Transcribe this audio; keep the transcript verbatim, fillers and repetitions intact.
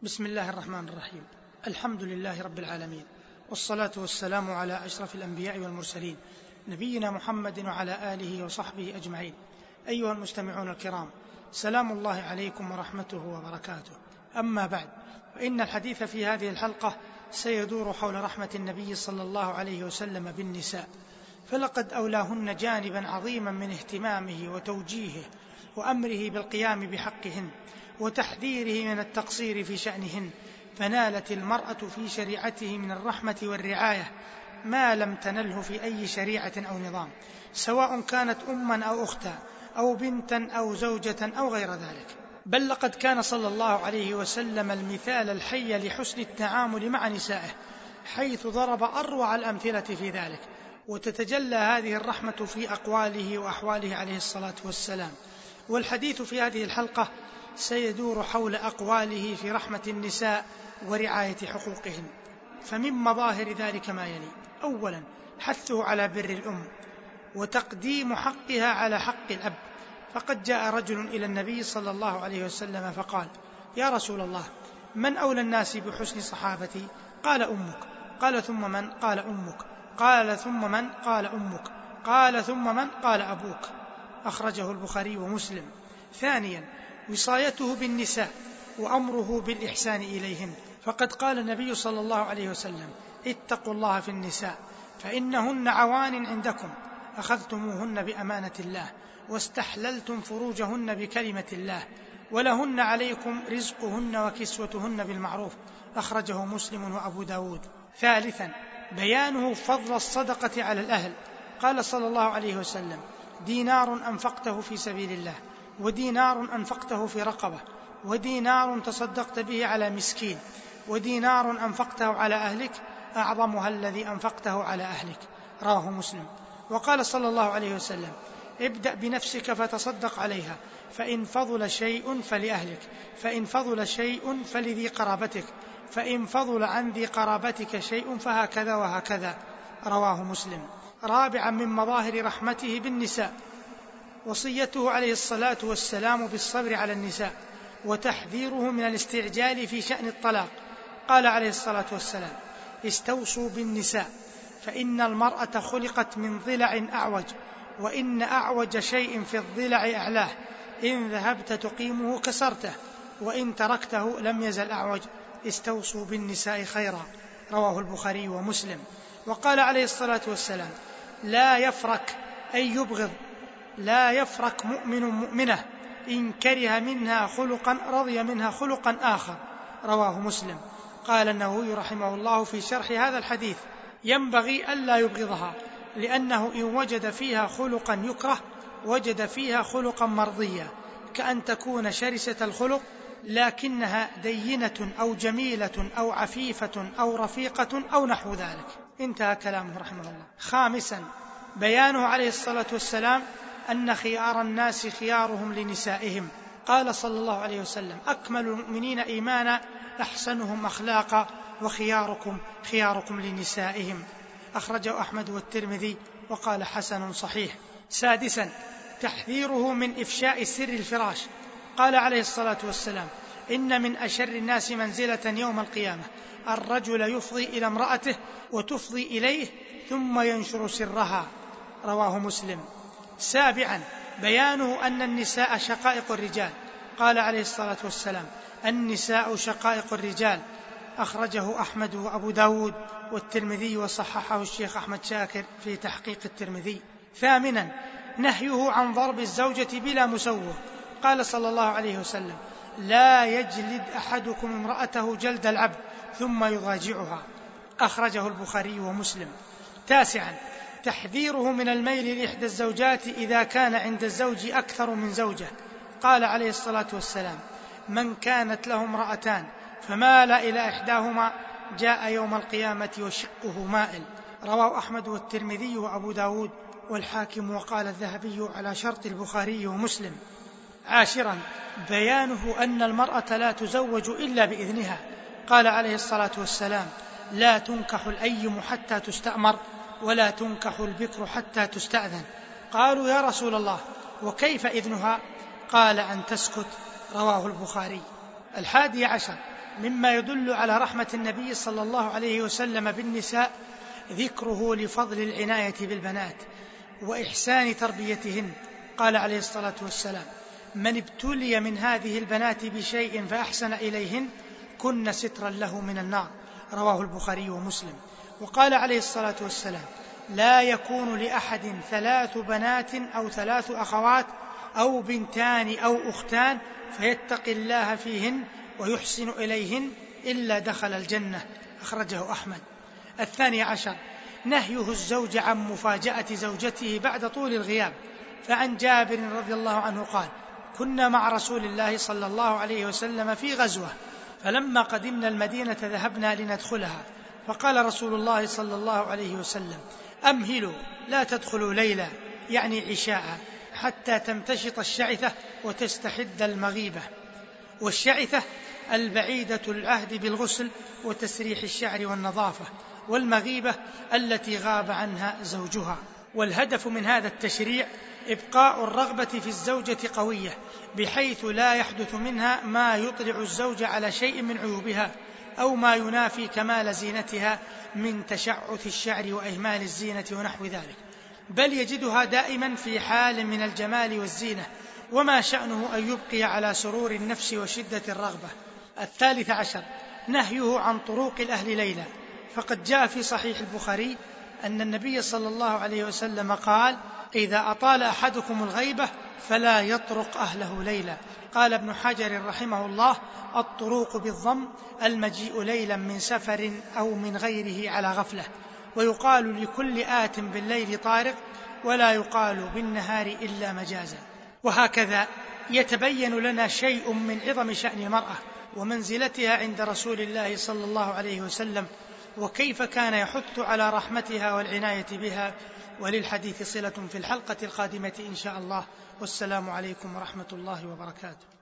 بسم الله الرحمن الرحيم. الحمد لله رب العالمين، والصلاة والسلام على أشرف الأنبياء والمرسلين، نبينا محمد وعلى آله وصحبه أجمعين. أيها المستمعون الكرام، سلام الله عليكم ورحمته وبركاته. أما بعد، فإن الحديث في هذه الحلقة سيدور حول رحمة النبي صلى الله عليه وسلم بالنساء، فلقد أولاهن جانبا عظيما من اهتمامه وتوجيهه وأمره بالقيام بحقهن وتحذيره من التقصير في شأنهن، فنالت المرأة في شريعته من الرحمة والرعاية ما لم تنله في أي شريعة أو نظام، سواء كانت أما أو أختا أو بنتا أو زوجة أو غير ذلك. بل لقد كان صلى الله عليه وسلم المثال الحي لحسن التعامل مع نسائه، حيث ضرب أروع الأمثلة في ذلك، وتتجلى هذه الرحمة في أقواله وأحواله عليه الصلاة والسلام. والحديث في هذه الحلقة سيدور حول أقواله في رحمة النساء ورعاية حقوقهن. فمن مظاهر ذلك ما يلي: أولا، حثه على بر الأم وتقديم حقها على حق الأب. فقد جاء رجل إلى النبي صلى الله عليه وسلم فقال: يا رسول الله، من أولى الناس بحسن صحابتي؟ قال: أمك. قال: ثم من؟ قال: أمك. قال: ثم من؟ قال: أمك. قال: ثم من؟ قال: أبوك. أخرجه البخاري ومسلم. ثانيا، وصايته بالنساء وأمره بالإحسان إليهن. فقد قال النبي صلى الله عليه وسلم: اتقوا الله في النساء فإنهن عوان عندكم، أخذتموهن بأمانة الله واستحللتم فروجهن بكلمة الله، ولهن عليكم رزقهن وكسوتهن بالمعروف. أخرجه مسلم وأبو داود. ثالثا، بيانه فضل الصدقة على الأهل. قال صلى الله عليه وسلم: دينار أنفقته في سبيل الله، ودينار أنفقته في رقبة، ودينار تصدقت به على مسكين، ودينار أنفقته على أهلك أعظمها الذي أنفقته على أهلك. رواه مسلم. وقال صلى الله عليه وسلم: ابدأ بنفسك فتصدق عليها، فإن فضل شيء فلأهلك، فإن فضل شيء فلذي قرابتك، فإن فضل عن ذي قرابتك شيء فهكذا وهكذا. رواه مسلم. رابعا، من مظاهر رحمته بالنساء وصيته عليه الصلاة والسلام بالصبر على النساء، وتحذيره من الاستعجال في شأن الطلاق. قال عليه الصلاة والسلام: استوصوا بالنساء فإن المرأة خلقت من ضلع أعوج، وإن أعوج شيء في الضلع أعلاه، إن ذهبت تقيمه كسرته، وإن تركته لم يزل أعوج. استوصوا بالنساء خيرا. رواه البخاري ومسلم. وقال عليه الصلاة والسلام: لا يفرك أي يبغض لا يفرك مؤمن مؤمنة إن كره منها خلقا رضي منها خلقا آخر. رواه مسلم. قال النووي رحمه الله في شرح هذا الحديث: ينبغي ألا يبغضها، لأنه إن وجد فيها خلقا يكره وجد فيها خلقا مرضيا، كأن تكون شرسة الخلق لكنها دينة أو جميلة أو عفيفة أو رفيقة أو نحو ذلك. انتهى كلامه رحمه الله. خامسا، بيانه عليه الصلاة والسلام أن خيار الناس خيارهم لنسائهم. قال صلى الله عليه وسلم: أكمل المؤمنين إيمانا أحسنهم أخلاقا، وخياركم خياركم لنسائهم. أخرجه أحمد والترمذي وقال حسن صحيح. سادسا، تحذيره من إفشاء سر الفراش. قال عليه الصلاة والسلام: إن من أشر الناس منزلة يوم القيامة الرجل يفضي إلى امرأته وتفضي إليه ثم ينشر سرها. رواه مسلم. سابعا، بيانه أن النساء شقائق الرجال. قال عليه الصلاة والسلام: النساء شقائق الرجال. أخرجه أحمد وأبو داود والترمذي وصححه الشيخ أحمد شاكر في تحقيق الترمذي. ثامنا، نهيه عن ضرب الزوجة بلا مسوغ. قال صلى الله عليه وسلم: لا يجلد أحدكم امرأته جلد العبد ثم يضاجعها. أخرجه البخاري ومسلم. تاسعا، تحذيره من الميل لإحدى الزوجات إذا كان عند الزوج أكثر من زوجة. قال عليه الصلاة والسلام: من كانت له امرأتان فمال إلى إحداهما جاء يوم القيامة وشقه مائل. رواه أحمد والترمذي وأبو داود والحاكم، وقال الذهبي على شرط البخاري ومسلم. عاشرا، بيانه أن المرأة لا تزوج إلا بإذنها. قال عليه الصلاة والسلام: لا تنكح الأيم حتى تستأمر، ولا تنكح البكر حتى تستأذن. قالوا: يا رسول الله، وكيف إذنها؟ قال: أن تسكت. رواه البخاري. الحادي عشر، مما يدل على رحمة النبي صلى الله عليه وسلم بالنساء ذكره لفضل العناية بالبنات وإحسان تربيتهن. قال عليه الصلاة والسلام: من ابتلي من هذه البنات بشيء فأحسن إليهن كن سترا له من النار. رواه البخاري ومسلم. وقال عليه الصلاة والسلام: لا يكون لأحد ثلاث بنات أو ثلاث أخوات أو بنتان أو أختان فيتقي الله فيهن ويحسن إليهن إلا دخل الجنة. أخرجه أحمد. الثاني عشر نهيه الزوج عن مفاجأة زوجته بعد طول الغياب. فعن جابر رضي الله عنه قال: كنا مع رسول الله صلى الله عليه وسلم في غزوة، فلما قدمنا المدينة ذهبنا لندخلها، فقال رسول الله صلى الله عليه وسلم: أمهلوا لا تدخلوا ليلا، يعني عشاء، حتى تمتشط الشعثة وتستحد المغيبة. والشعثة البعيدة العهد بالغسل وتسريح الشعر والنظافة، والمغيبة التي غاب عنها زوجها. والهدف من هذا التشريع إبقاء الرغبة في الزوجة قوية، بحيث لا يحدث منها ما يطلع الزوج على شيء من عيوبها أو ما ينافي كمال زينتها من تشعث الشعر وإهمال الزينة ونحو ذلك، بل يجدها دائما في حال من الجمال والزينة، وما شأنه أن يبقي على سرور النفس وشدة الرغبة. الثالث عشر نهيه عن طروق الأهل ليلا. فقد جاء في صحيح البخاري أن النبي صلى الله عليه وسلم قال: إذا أطال أحدكم الغيبة فلا يطرق أهله ليلا. قال ابن حجر رحمه الله: الطروق بالضم المجيء ليلا من سفر أو من غيره على غفلة. ويقال لكل آت بالليل طارق، ولا يقال بالنهار إلا مجازا. وهكذا يتبين لنا شيء من عظم شأن المرأة ومنزلتها عند رسول الله صلى الله عليه وسلم، وكيف كان يحث على رحمتها والعناية بها. وللحديث صلة في الحلقة القادمة إن شاء الله. والسلام عليكم ورحمة الله وبركاته.